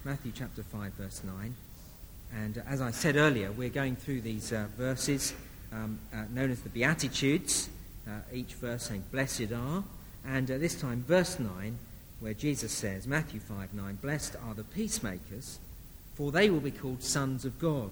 Matthew chapter 5, verse 9. And as I said earlier, we're going through these verses known as the Beatitudes, each verse saying, "Blessed are." And this time, verse 9, where Jesus says, Matthew 5:9, "Blessed are the peacemakers, for they will be called sons of God."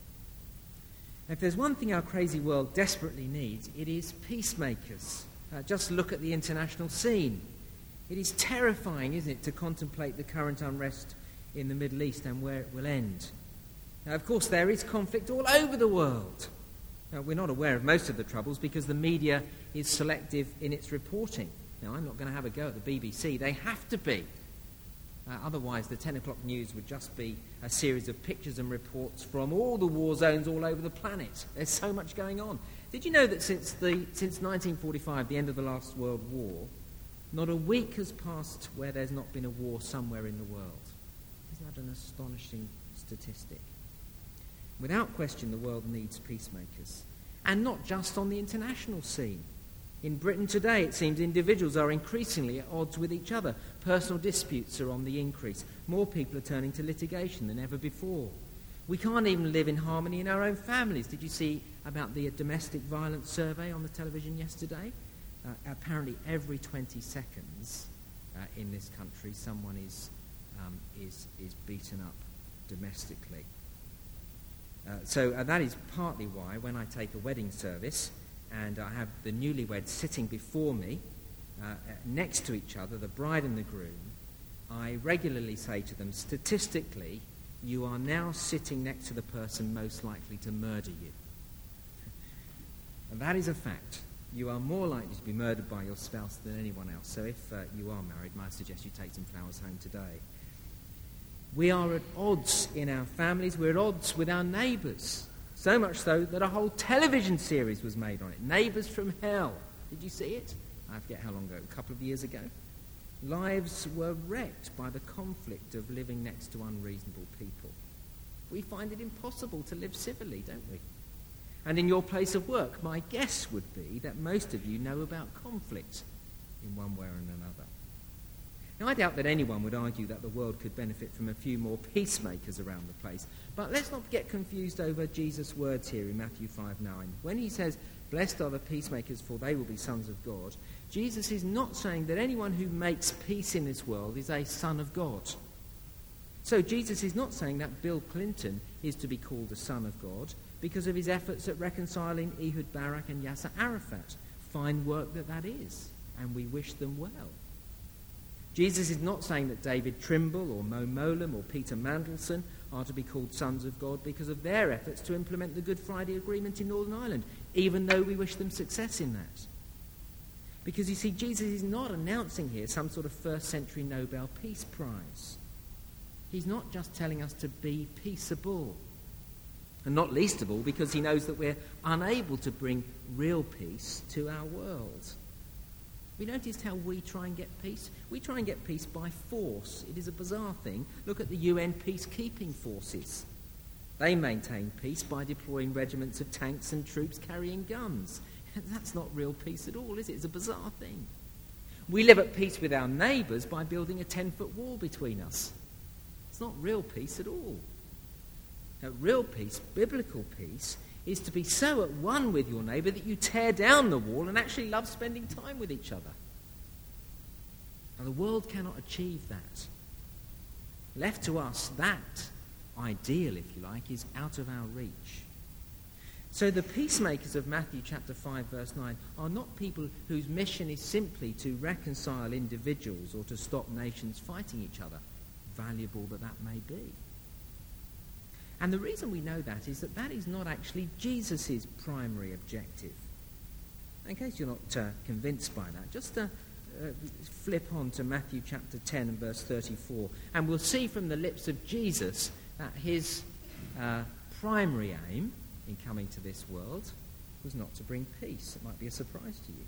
If there's one thing our crazy world desperately needs, it is peacemakers. Just look at the international scene. It is terrifying, isn't it, to contemplate the current unrest in the Middle East and where it will end. Now, of course, there is conflict all over the world. Now, we're not aware of most of the troubles because the media is selective in its reporting. Now, I'm not going to have a go at the BBC. They have to be. Otherwise, the 10 o'clock news would just be a series of pictures and reports from all the war zones all over the planet. There's so much going on. Did you know that since 1945, the end of the last World War, not a week has passed where there's not been a war somewhere in the world? Isn't that an astonishing statistic? Without question, the world needs peacemakers. And not just on the international scene. In Britain today, it seems individuals are increasingly at odds with each other. Personal disputes are on the increase. More people are turning to litigation than ever before. We can't even live in harmony in our own families. Did you see about the domestic violence survey on the television yesterday? Apparently every 20 seconds in this country, someone is beaten up domestically. So that is partly why when I take a wedding service and I have the newlyweds sitting before me, next to each other, the bride and the groom, I regularly say to them, statistically, you are now sitting next to the person most likely to murder you. And that is a fact. You are more likely to be murdered by your spouse than anyone else. So if you are married, I suggest you take some flowers home today. We are at odds in our families. We're at odds with our neighbours. So much so that a whole television series was made on it. Neighbours from Hell. Did you see it? I forget how long ago, a couple of years ago. Lives were wrecked by the conflict of living next to unreasonable people. We find it impossible to live civilly, don't we? And in your place of work, my guess would be that most of you know about conflict in one way or another. Now, I doubt that anyone would argue that the world could benefit from a few more peacemakers around the place. But let's not get confused over Jesus' words here in Matthew 5:9. When he says, "Blessed are the peacemakers, for they will be sons of God," Jesus is not saying that anyone who makes peace in this world is a son of God. So Jesus is not saying that Bill Clinton is to be called a son of God because of his efforts at reconciling Ehud Barak and Yasser Arafat. Fine work that is, and we wish them well. Jesus is not saying that David Trimble or Mo Mowlam or Peter Mandelson are to be called sons of God because of their efforts to implement the Good Friday Agreement in Northern Ireland, even though we wish them success in that. Because you see, Jesus is not announcing here some sort of first century Nobel Peace Prize. He's not just telling us to be peaceable. And not least of all because he knows that we're unable to bring real peace to our world. We noticed how we try and get peace? We try and get peace by force. It is a bizarre thing. Look at the UN peacekeeping forces. They maintain peace by deploying regiments of tanks and troops carrying guns. That's not real peace at all, is it? It's a bizarre thing. We live at peace with our neighbours by building a 10-foot wall between us. It's not real peace at all. Now, real peace, biblical peace, is to be so at one with your neighbour that you tear down the wall and actually love spending time with each other. Now, the world cannot achieve that. Left to us, that ideal, if you like, is out of our reach. So the peacemakers of Matthew chapter 5, verse 9, are not people whose mission is simply to reconcile individuals or to stop nations fighting each other, valuable that may be. And the reason we know that is that is not actually Jesus' primary objective. In case you're not convinced by that, just flip on to Matthew chapter 10 and verse 34, and we'll see from the lips of Jesus that his primary aim in coming to this world was not to bring peace. It might be a surprise to you.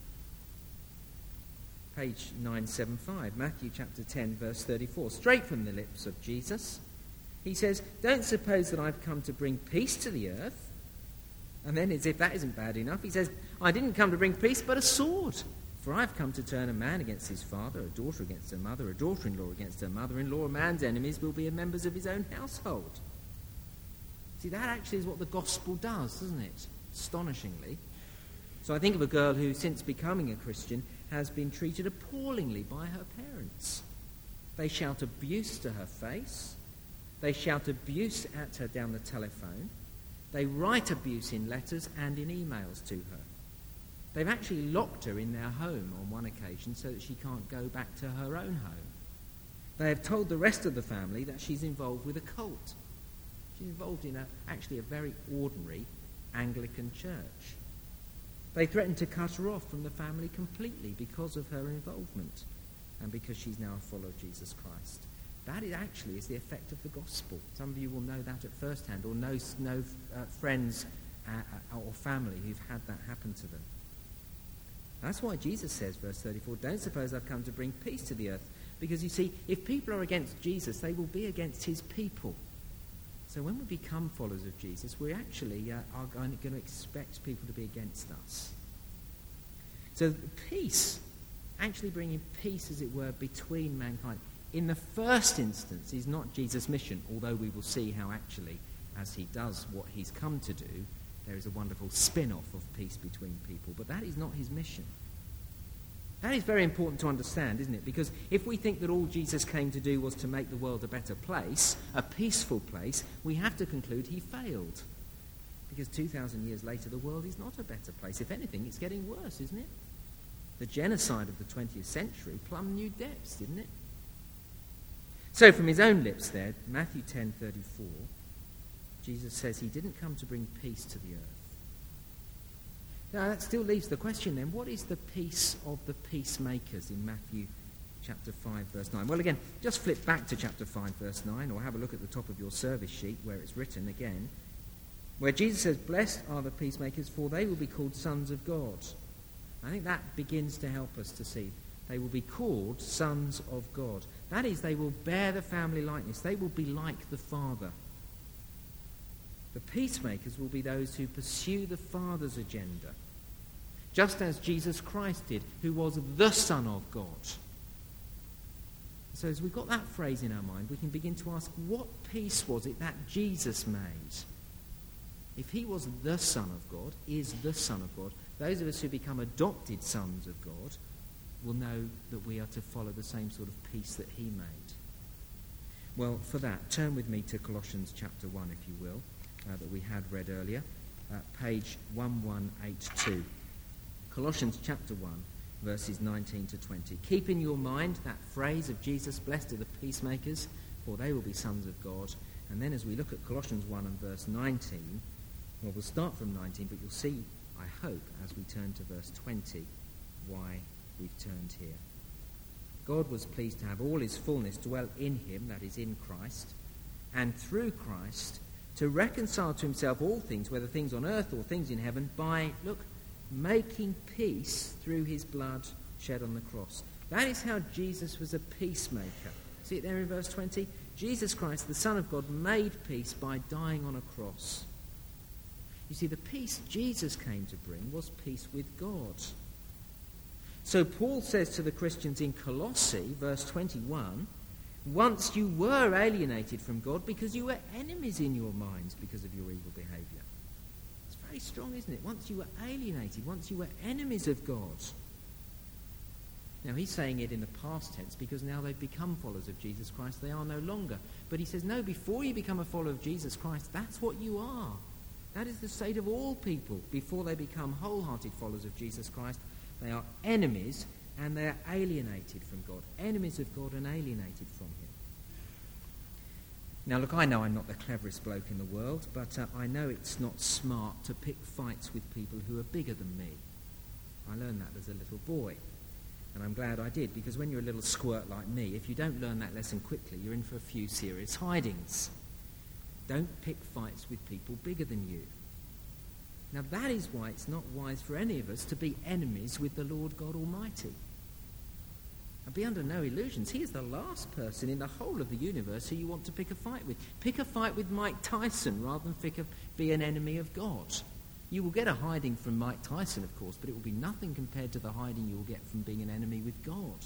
Page 975, Matthew chapter 10, verse 34, straight from the lips of Jesus. He says, "Don't suppose that I've come to bring peace to the earth." And then, as if that isn't bad enough, he says, "I didn't come to bring peace, but a sword. For I've come to turn a man against his father, a daughter against her mother, a daughter-in-law against her mother-in-law. A man's enemies will be members of his own household. See, that actually is what the gospel does, doesn't it? Astonishingly. So I think of a girl who, since becoming a Christian, has been treated appallingly by her parents. They shout abuse to her face. They shout abuse at her down the telephone. They write abuse in letters and in emails to her. They've actually locked her in their home on one occasion so that she can't go back to her own home. They have told the rest of the family that she's involved with a cult. She's involved in actually a very ordinary Anglican church. They threatened to cut her off from the family completely because of her involvement and because she's now a follower of Jesus Christ. That actually is the effect of the gospel. Some of you will know that at first hand, or know friends or family who've had that happen to them. That's why Jesus says, verse 34, don't suppose I've come to bring peace to the earth. Because you see, if people are against Jesus, they will be against his people. So when we become followers of Jesus, we actually are going to expect people to be against us. So peace, actually bringing peace, as it were, between mankind, in the first instance is not Jesus' mission, although we will see how actually, as he does what he's come to do, there is a wonderful spin-off of peace between people. But that is not his mission. That is very important to understand, isn't it? Because if we think that all Jesus came to do was to make the world a better place, a peaceful place, we have to conclude he failed. Because 2,000 years later, the world is not a better place. If anything, it's getting worse, isn't it? The genocide of the 20th century plumbed new depths, didn't it? So from his own lips there, Matthew 10:34, Jesus says he didn't come to bring peace to the earth. Now that still leaves the question then, what is the peace of the peacemakers in Matthew chapter 5 verse 9? Well, again, just flip back to chapter 5 verse 9, or have a look at the top of your service sheet where it's written again, where Jesus says, blessed are the peacemakers, for they will be called sons of God. I think that begins to help us to see. They will be called sons of God. That is, they will bear the family likeness. They will be like the Father. The peacemakers will be those who pursue the Father's agenda, just as Jesus Christ did, who was the Son of God. So as we've got that phrase in our mind, we can begin to ask, what peace was it that Jesus made? If he was the Son of God, is the Son of God, those of us who become adopted sons of God will know that we are to follow the same sort of peace that he made. Well, for that, turn with me to Colossians chapter 1, if you will, that we had read earlier, page 1182. Colossians chapter 1, verses 19 to 20. Keep in your mind that phrase of Jesus, blessed are the peacemakers, for they will be sons of God. And then as we look at Colossians 1 and verse 19, well, we'll start from 19, but you'll see, I hope, as we turn to verse 20, why we've turned here. God was pleased to have all his fullness dwell in him, that is, in Christ, and through Christ, to reconcile to himself all things, whether things on earth or things in heaven, by, making peace through his blood shed on the cross. That is how Jesus was a peacemaker. See it there in verse 20? Jesus Christ, the Son of God, made peace by dying on a cross. You see, the peace Jesus came to bring was peace with God. So Paul says to the Christians in Colossae, verse 21, once you were alienated from God because you were enemies in your minds because of your evil behavior. It's very strong, isn't it? Once you were alienated, once you were enemies of God. Now he's saying it in the past tense because now they've become followers of Jesus Christ. They are no longer. But he says, no, before you become a follower of Jesus Christ, that's what you are. That is the state of all people before they become wholehearted followers of Jesus Christ. They are enemies and they are alienated from God. Enemies of God and alienated from him. Now look, I know I'm not the cleverest bloke in the world, but I know it's not smart to pick fights with people who are bigger than me. I learned that as a little boy. And I'm glad I did, because when you're a little squirt like me, if you don't learn that lesson quickly, you're in for a few serious hidings. Don't pick fights with people bigger than you. Now that is why it's not wise for any of us to be enemies with the Lord God Almighty. And be under no illusions. He is the last person in the whole of the universe who you want to pick a fight with. Pick a fight with Mike Tyson rather than be an enemy of God. You will get a hiding from Mike Tyson, of course, but it will be nothing compared to the hiding you will get from being an enemy with God.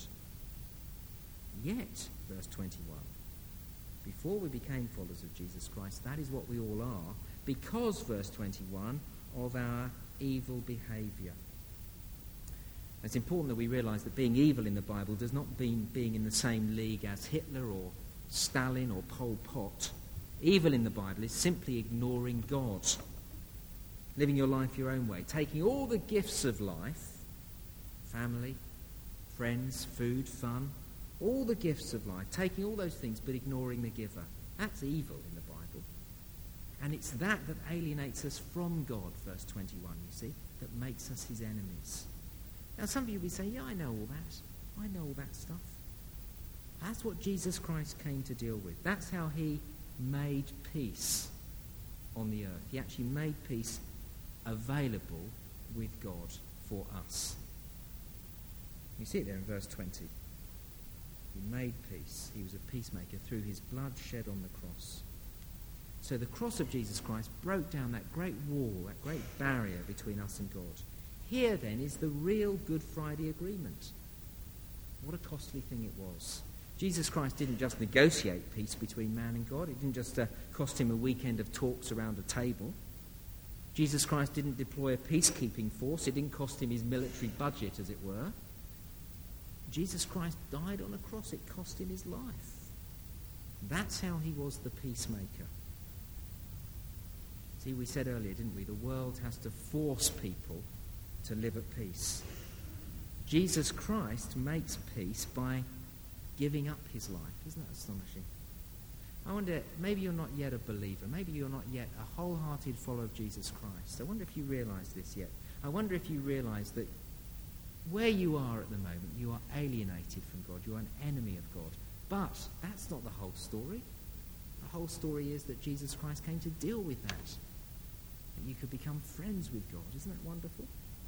Yet, verse 21, before we became followers of Jesus Christ, that is what we all are, because, verse 21, of our evil behaviour. It's important that we realise that being evil in the Bible does not mean being in the same league as Hitler or Stalin or Pol Pot. Evil in the Bible is simply ignoring God, living your life your own way, taking all the gifts of life, family, friends, food, fun, all the gifts of life, taking all those things but ignoring the giver. That's evil in the Bible. And it's that alienates us from God, verse 21, you see, that makes us his enemies. Now some of you will be saying, yeah, I know all that. I know all that stuff. That's what Jesus Christ came to deal with. That's how he made peace on the earth. He actually made peace available with God for us. You see it there in verse 20. He made peace. He was a peacemaker through his blood shed on the cross. So the cross of Jesus Christ broke down that great wall, that great barrier between us and God. Here then is the real Good Friday agreement. What a costly thing it was. Jesus Christ didn't just negotiate peace between man and God. It didn't just cost him a weekend of talks around a table. Jesus Christ didn't deploy a peacekeeping force. It didn't cost him his military budget, as it were. Jesus Christ died on a cross. It cost him his life. That's how he was the peacemaker. See, we said earlier, didn't we? The world has to force people to live at peace. Jesus Christ makes peace by giving up his life. Isn't that astonishing? I wonder, maybe you're not yet a believer. Maybe you're not yet a wholehearted follower of Jesus Christ. I wonder if you realise this yet. I wonder if you realise that where you are at the moment, you are alienated from God. You are an enemy of God. But that's not the whole story. The whole story is that Jesus Christ came to deal with that. That you could become friends with God. Isn't that wonderful?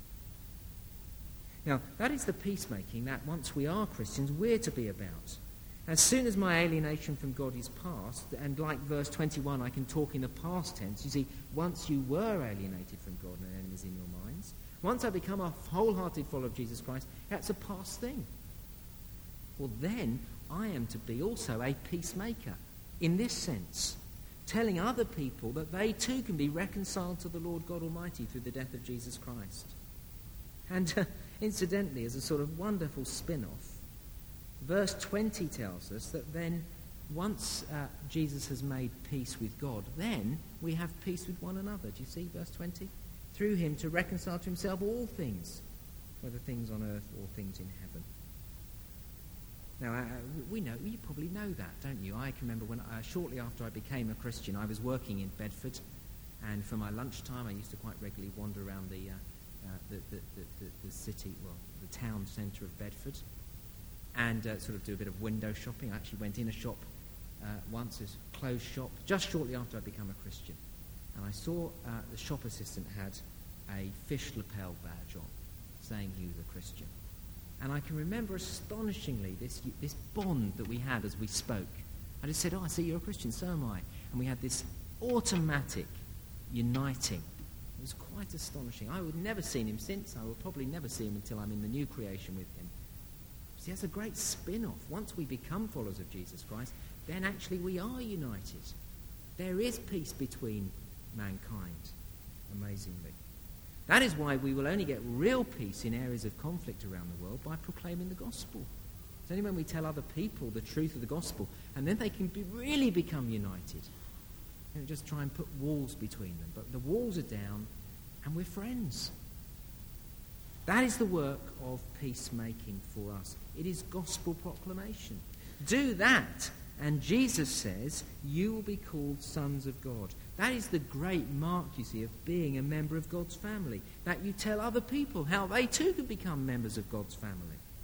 Now, that is the peacemaking that once we are Christians, we're to be about. As soon as my alienation from God is past, and like verse 21, I can talk in the past tense. You see, once you were alienated from God and enemies in your minds, once I become a wholehearted follower of Jesus Christ, that's a past thing. Well, then I am to be also a peacemaker in this sense, telling other people that they too can be reconciled to the Lord God Almighty through the death of Jesus Christ. And incidentally, as a sort of wonderful spin-off, verse 20 tells us that then once Jesus has made peace with God, then we have peace with one another. Do you see verse 20? Through him to reconcile to himself all things, whether things on earth or things in heaven. Now, we know, you probably know that, don't you? I can remember when, shortly after I became a Christian, I was working in Bedford, and for my lunchtime I used to quite regularly wander around the city, well, the town centre of Bedford, and sort of do a bit of window shopping. I actually went in a shop once, a closed shop, just shortly after I became a Christian, and I saw the shop assistant had a fish lapel badge on, saying he was a Christian. And I can remember astonishingly this bond that we had as we spoke. I just said, I see you're a Christian, so am I. And we had this automatic uniting. It was quite astonishing. I would never seen him since. I will probably never see him until I'm in the new creation with him. See, that's a great spin-off. Once we become followers of Jesus Christ, then actually we are united. There is peace between mankind, amazingly. That is why we will only get real peace in areas of conflict around the world by proclaiming the gospel. It's only when we tell other people the truth of the gospel, and then they can really become united. You know, just try and put walls between them. But the walls are down, and we're friends. That is the work of peacemaking for us. It is gospel proclamation. Do that, and Jesus says, you will be called sons of God. That is the great mark, you see, of being a member of God's family. That you tell other people how they too can become members of God's family.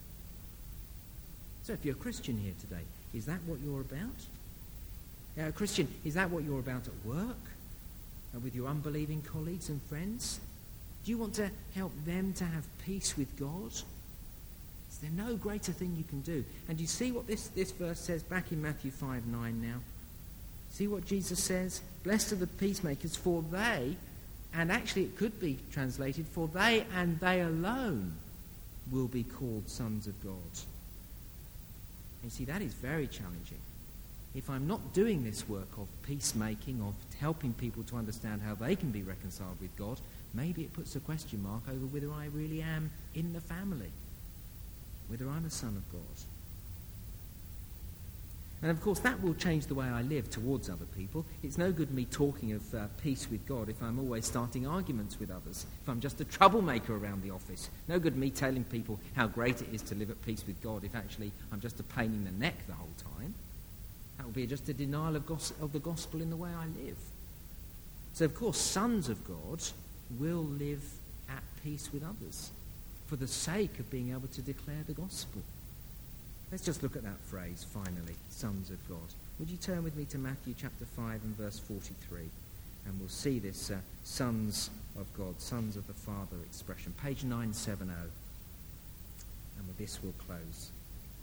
So if you're a Christian here today, is that what you're about? Christian, is that what you're about at work? With your unbelieving colleagues and friends? Do you want to help them to have peace with God? Is there no greater thing you can do? And do you see what this verse says back in Matthew 5:9 now? See what Jesus says? Blessed are the peacemakers, for they And actually it could be translated, for they and they alone will be called sons of God. You see, that is very challenging. If I'm not doing this work of peacemaking, of helping people to understand how they can be reconciled with God, maybe it puts a question mark over whether I really am in the family, whether I'm a son of God. And of course that will change the way I live towards other people. It's no good me talking of peace with God if I'm always starting arguments with others, if I'm just a troublemaker around the office. No good me telling people how great it is to live at peace with God if actually I'm just a pain in the neck the whole time. That will be just a denial of the gospel in the way I live. So of course sons of God will live at peace with others for the sake of being able to declare the gospel. Let's just look at that phrase, finally, sons of God. Would you turn with me to Matthew chapter 5 and verse 43? And we'll see this sons of God, sons of the Father expression. Page 970. And with this we'll close.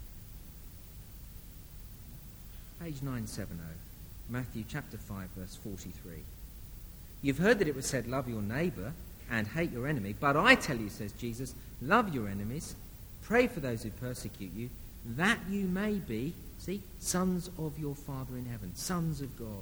Page 970, Matthew chapter 5, verse 43. You've heard that it was said, love your neighbour and hate your enemy. But I tell you, says Jesus, love your enemies, pray for those who persecute you, that you may be, see, sons of your Father in heaven, sons of God.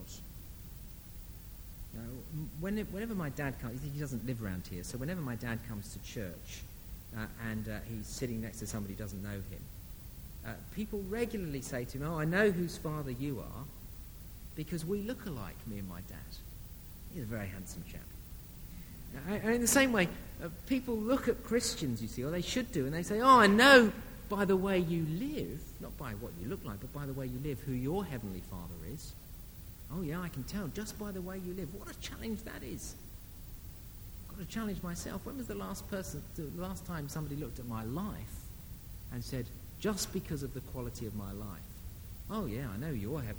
Now, whenever my dad comes, he doesn't live around here, so whenever my dad comes to church and he's sitting next to somebody who doesn't know him, people regularly say to him, oh, I know whose father you are, because we look alike, me and my dad. He's a very handsome chap. And in the same way, people look at Christians, you see, or they should do, and they say, oh, I know by the way you live, not by what you look like, but by the way you live, who your heavenly Father is. Oh yeah, I can tell just by the way you live. What a challenge that is. I've got to challenge myself. When was the last time somebody looked at my life and said, just because of the quality of my life, oh yeah, I know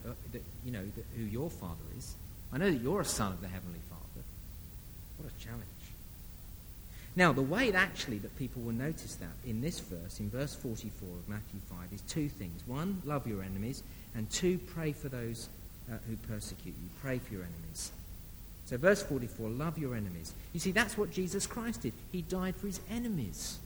who your Father is. I know that you're a son of the heavenly Father. What a challenge. Now, the way that people will notice that in this verse, in verse 44 of Matthew 5, is two things. One, love your enemies, and two, pray for those who persecute you. Pray for your enemies. So verse 44, love your enemies. You see, that's what Jesus Christ did. He died for his enemies.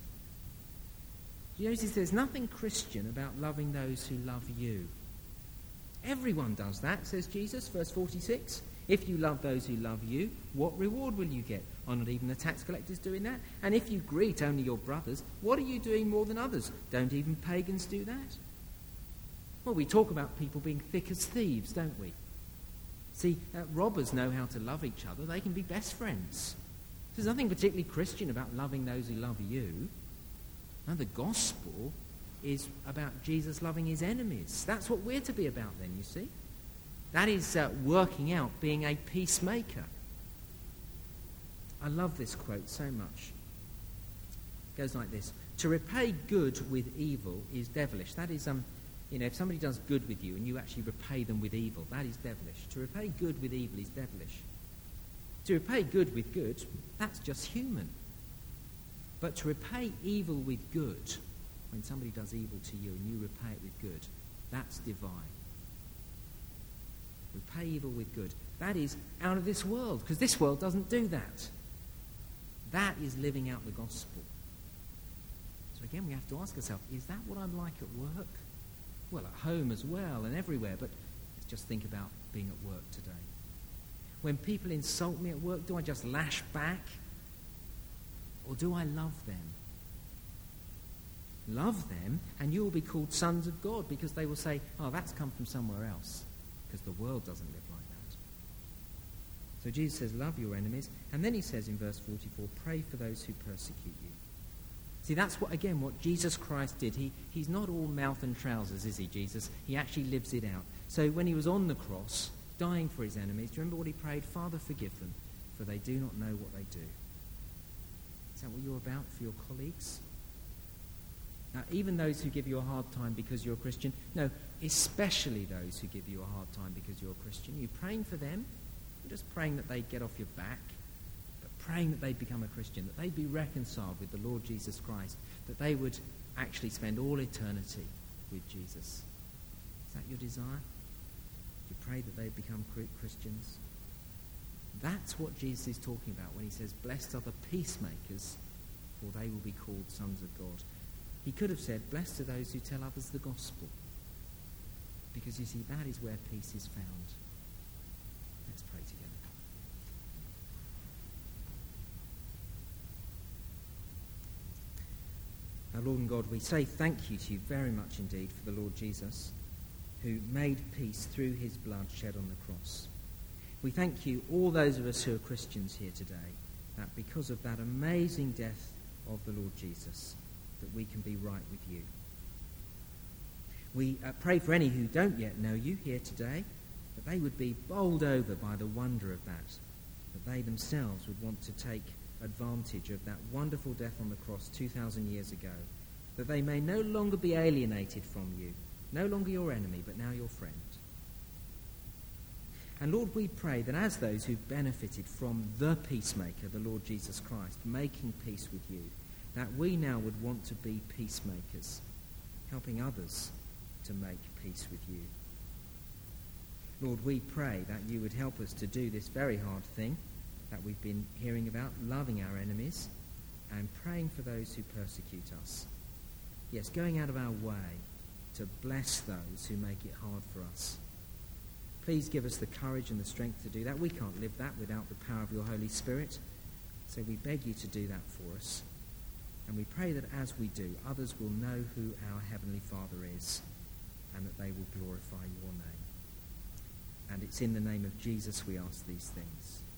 You notice there's nothing Christian about loving those who love you. Everyone does that, says Jesus, verse 46. If you love those who love you, what reward will you get? Are not even the tax collectors doing that? And if you greet only your brothers, what are you doing more than others? Don't even pagans do that? Well, we talk about people being thick as thieves, don't we? See, robbers know how to love each other. They can be best friends. There's nothing particularly Christian about loving those who love you. And the gospel is about Jesus loving his enemies. That's what we're to be about then, you see. That is working out, being a peacemaker. I love this quote so much. It goes like this. To repay good with evil is devilish. That is, if somebody does good with you and you actually repay them with evil, that is devilish. To repay good with evil is devilish. To repay good with good, that's just human. But to repay evil with good, when somebody does evil to you and you repay it with good, that's divine. Repay evil with good. That is out of this world, because this world doesn't do that. That is living out the gospel. So again, we have to ask ourselves, is that what I'm like at work? Well, at home as well and everywhere, but let's just think about being at work today. When people insult me at work, do I just lash back? Or do I love them? Love them, and you will be called sons of God, because they will say, oh, that's come from somewhere else. Because the world doesn't live like that. So Jesus says, love your enemies. And then he says in verse 44, pray for those who persecute you. See, that's what Jesus Christ did. He's not all mouth and trousers, is he, Jesus? He actually lives it out. So when he was on the cross, dying for his enemies, do you remember what he prayed? Father, forgive them, for they do not know what they do. Is that what you're about for your colleagues? Now, even those who give you a hard time because you're a Christian, no, especially those who give you a hard time because you're a Christian, you're praying for them, you're just praying that they get off your back, but praying that they become a Christian, that they be reconciled with the Lord Jesus Christ, that they would actually spend all eternity with Jesus. Is that your desire? You pray that they become Christians? That's what Jesus is talking about when he says, blessed are the peacemakers, for they will be called sons of God. He could have said, blessed are those who tell others the gospel. Because you see, that is where peace is found. Let's pray together. Our Lord and God, we say thank you to you very much indeed for the Lord Jesus, who made peace through his blood shed on the cross. We thank you, all those of us who are Christians here today, that because of that amazing death of the Lord Jesus, that we can be right with you. We pray for any who don't yet know you here today, that they would be bowled over by the wonder of that they themselves would want to take advantage of that wonderful death on the cross 2,000 years ago, that they may no longer be alienated from you, no longer your enemy, but now your friend. And Lord, we pray that as those who've benefited from the peacemaker, the Lord Jesus Christ, making peace with you, that we now would want to be peacemakers, helping others to make peace with you. Lord, we pray that you would help us to do this very hard thing that we've been hearing about, loving our enemies and praying for those who persecute us. Yes, going out of our way to bless those who make it hard for us. Please give us the courage and the strength to do that. We can't live that without the power of your Holy Spirit. So we beg you to do that for us. And we pray that as we do, others will know who our Heavenly Father is and that they will glorify your name. And it's in the name of Jesus we ask these things.